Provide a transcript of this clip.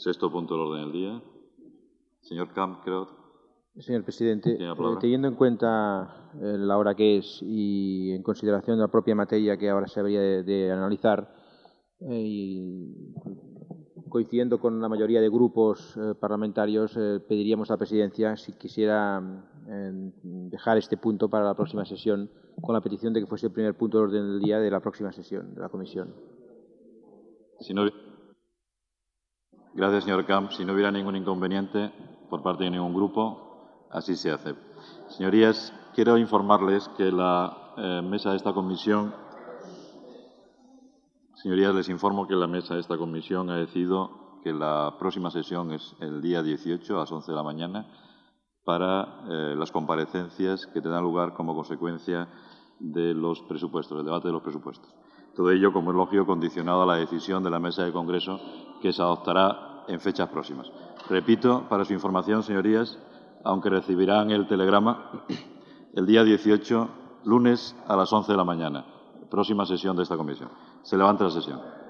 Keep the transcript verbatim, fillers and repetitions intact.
Sexto punto del orden del día. Señor Camp, creo. Señor presidente, Tiene la eh, palabra. teniendo en cuenta eh, la hora que es y en consideración de la propia materia que ahora se habría de, de analizar, eh, y coincidiendo con la mayoría de grupos eh, parlamentarios, eh, pediríamos a la presidencia si quisiera eh, dejar este punto para la próxima sesión, con la petición de que fuese el primer punto del orden del día de la próxima sesión de la comisión. Si no... Gracias, señor Camp. Si no hubiera ningún inconveniente por parte de ningún grupo, así se hace. Señorías, quiero informarles que la eh, mesa de esta comisión, señorías, les informo que la mesa de esta comisión ha decidido que la próxima sesión es el día dieciocho a las once de la mañana para eh, las comparecencias que tendrán lugar como consecuencia de los presupuestos, del debate de los presupuestos. Todo ello, como es lógico, condicionado a la decisión de la mesa de Congreso que se adoptará en fechas próximas. Repito, para su información, señorías, aunque recibirán el telegrama, el día dieciocho, lunes a las once de la mañana, próxima sesión de esta comisión. Se levanta la sesión.